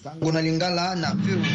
Sango na Lingala na VOA.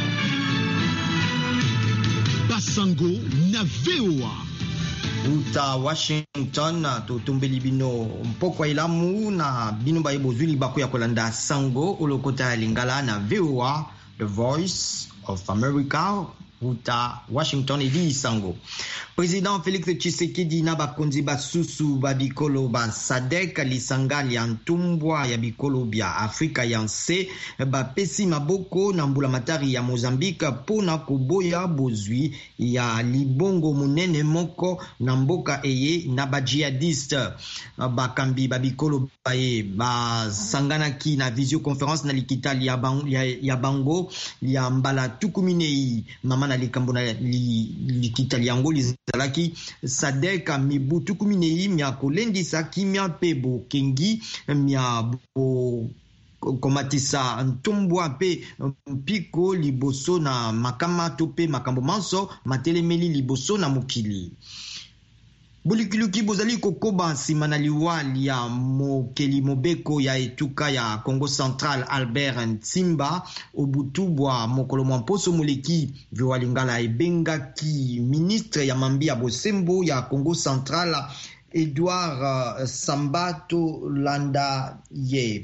Basango na VOA. Uta Washington tutumbeli bino mpoko ilamu na bino ba ibozuli bako ya kolanda Sango ulokota Lingala na VOA, The Voice of America. Uta Washington edi Sango. Président Félix Tshisekedi na bakonzi basusu babikolo ba SADC lisanga ya ntumbwa ya bikolo bya Afrika ya nse bapesi maboko na mbula matari ya Mozambique pona koboya bozwi ya libongo munene moko na mboka eye na ba jihadiste bakambi babikolo baye basanganaki na visioconférence na likitali ya bango ya mbala tukuminei mama na likambo na likitali yango zalaki SADC mibu tukuminei mia kolendisa kimia pebo kengi mia komatisa ntumbwa pe mpiko liboso na makama to pe makambo manso matelemeli liboso na mokili. Bulikiluki bozali kokoba nsima na liwali ya mokeli mobeko ya etuka ya Congo Central Albert Ntimba obutubwa mokolo mposo moleki VOA Lingala ebengaki ministre ya mambi ya bosembo ya Congo Central Edouard Sambato Landa ye.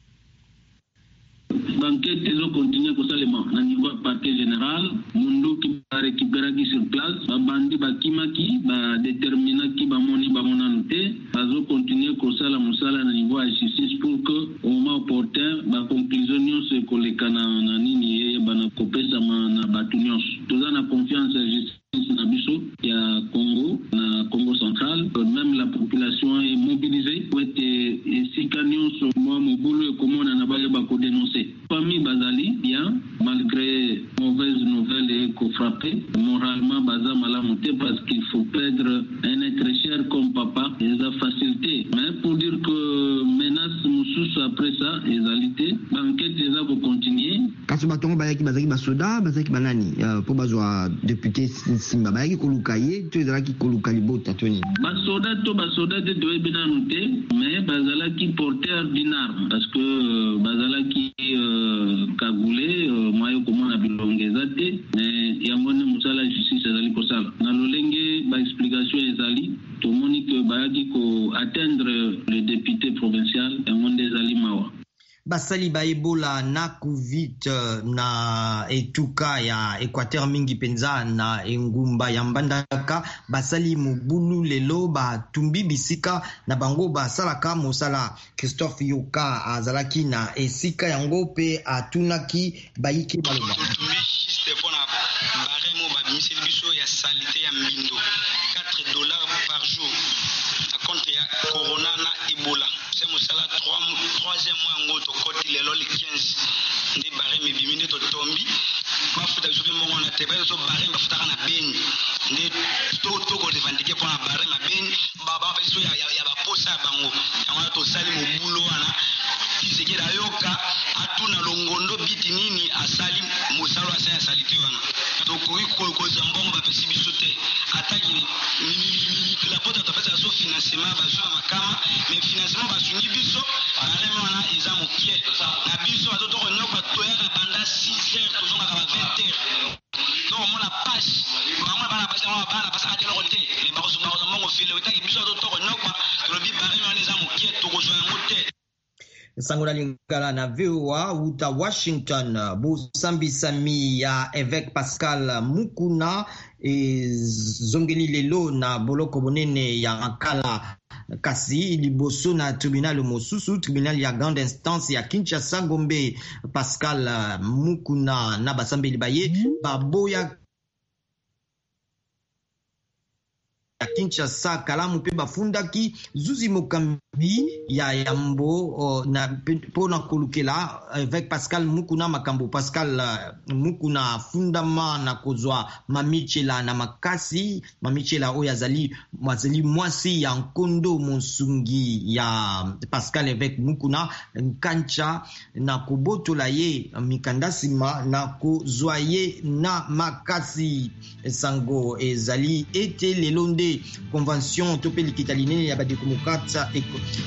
L'enquête est continue kosalema na niveau parquet général mundo ki récupéraki sur place babandi bakimaki ba déterminaki bamoni bamonante bazo continuer kosala musala na niveau ya justice pour que au moment opportun ba conclusion nyonso kolekana na nini yeye bana kopesa na batu nyonso toza na confiance ya justice na biso ya Congo na Congo Central. Même la population est mobilisée pour être esika nyonso mwa mobulu ekomona na bale bako dénoncer famille bazali bien malgré mauvaise nouvelle et qu'on frappé moralement baza malamuté parce qu'il faut perdre un être cher comme papa et ça facilité mais pour dire que menace mususu après ça égalité l'enquête les a pour continuer kaso batongo bayaki bazaki basoda bazaki banani pour bazwa député Simba bayaki kolukaye to ezalaki koluka libota toni basoda de doit bien noter mais bazalaki porteur d'une arme parce que bazalaki kagule mayo komona bilongeza te mais yangone musala justice ezali kosala na lolenge ba explication ezali tomoni que bayaki ko atteindre le député provincial yangone ezali mawa basali ba Ebola na COVID na etuka ya Equateur mingi penza na engumba ya Mbandaka basali mubulu lelo ba tumbi bisika na bango basalaka mosala. Christophe Yoka azalaki na esika yango pe atunaki bayike baloba ya salite ya mbindo $4 par jour à compte ya corona na Ebola c'est mosala 3e mois yango tokoti lelo le 15 ndi bare mibimi ndi totombi bafuta biso pe mbongo na te bazo bare bafutaka na beni ndi toko revendike pona bare na beni baba biso ya baposa bango yango tosali mobulo wana kisekera yoka atuna longondo biti nini asali musalo asa salite wana tokuri kokoza mbongo bapesi biso te ataki la pota topesa so financement bazo makama mais financement basungi biso bareme wana eza mokie na biso atotoko nyoka toyaka banda 6 heures tozonga ka 20 heures donc mona page bango bana pasa ate loko te mais bakozonga mbongo file otaki biso atotoko nyoka tolobi bareme wana eza mokie tokozwa yango te. Sango na Lingala na VOA uta Washington busambisami ya évêque Pascal Mukuna zongeli lelo na boloko bonene ya Makala kasi liboso na tribunal mosusu tribunal ya grande instance ya Kinshasa Gombe. Pascal Mukuna na basambeli baye baboya ya Kinshasa kalamu pe bafundaki zuzi mokambi ya yambo na pona kolukela avec Pascal Mukuna makambo. Pascal Mukuna fundama na kozwa mamichela na makasi mamichela oyo azali mwasi ya nkondo monsungi ya Pascal avec Mukuna nkancha na kobotola ye mikandasima na kozwa ye na makasi. Sango ezali ete lelonde convention topeli kitaline ya ba démocrate